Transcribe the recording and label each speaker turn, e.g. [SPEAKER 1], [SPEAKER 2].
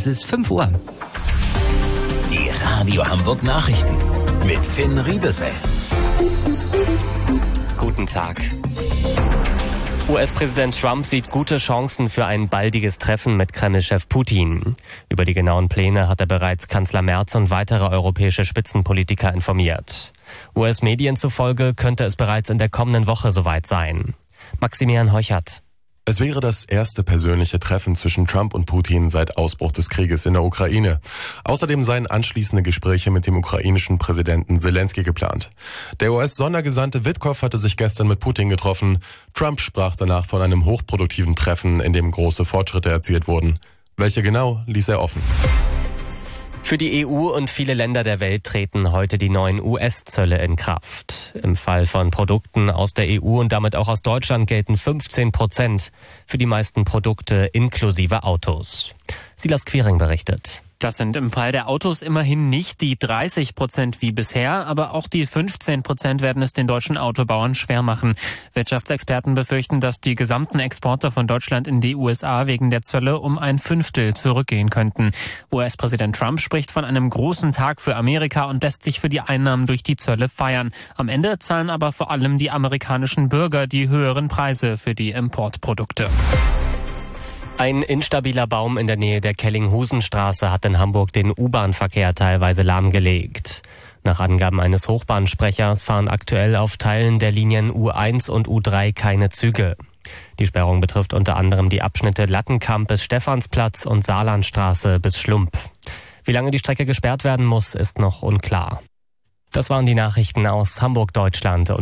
[SPEAKER 1] Es ist 5 Uhr.
[SPEAKER 2] Die Radio Hamburg Nachrichten mit Finn Riebesell.
[SPEAKER 3] Guten Tag. US-Präsident Trump sieht gute Chancen für ein baldiges Treffen mit Kreml-Chef Putin. Über die genauen Pläne hat er bereits Kanzler Merz und weitere europäische Spitzenpolitiker informiert. US-Medien zufolge könnte es bereits in der kommenden Woche soweit sein. Maximilian Heuchert.
[SPEAKER 4] Es wäre das erste persönliche Treffen zwischen Trump und Putin seit Ausbruch des Krieges in der Ukraine. Außerdem seien anschließende Gespräche mit dem ukrainischen Präsidenten Zelensky geplant. Der US-Sondergesandte Witkow hatte sich gestern mit Putin getroffen. Trump sprach danach von einem hochproduktiven Treffen, in dem große Fortschritte erzielt wurden. Welche genau, ließ er offen.
[SPEAKER 3] Für die EU und viele Länder der Welt treten heute die neuen US-Zölle in Kraft. Im Fall von Produkten aus der EU und damit auch aus Deutschland gelten 15% für die meisten Produkte inklusive Autos. Silas Quiring berichtet.
[SPEAKER 5] Das sind im Fall der Autos immerhin nicht die 30% wie bisher, aber auch die 15% werden es den deutschen Autobauern schwer machen. Wirtschaftsexperten befürchten, dass die gesamten Exporte von Deutschland in die USA wegen der Zölle um 1/5 zurückgehen könnten. US-Präsident Trump spricht von einem großen Tag für Amerika und lässt sich für die Einnahmen durch die Zölle feiern. Am Ende zahlen aber vor allem die amerikanischen Bürger die höheren Preise für die Importprodukte.
[SPEAKER 3] Ein instabiler Baum in der Nähe der Kellinghusenstraße hat in Hamburg den U-Bahn-Verkehr teilweise lahmgelegt. Nach Angaben eines Hochbahnsprechers fahren aktuell auf Teilen der Linien U1 und U3 keine Züge. Die Sperrung betrifft unter anderem die Abschnitte Lattenkamp bis Stephansplatz und Saarlandstraße bis Schlump. Wie lange die Strecke gesperrt werden muss, ist noch unklar. Das waren die Nachrichten aus Hamburg, Deutschland.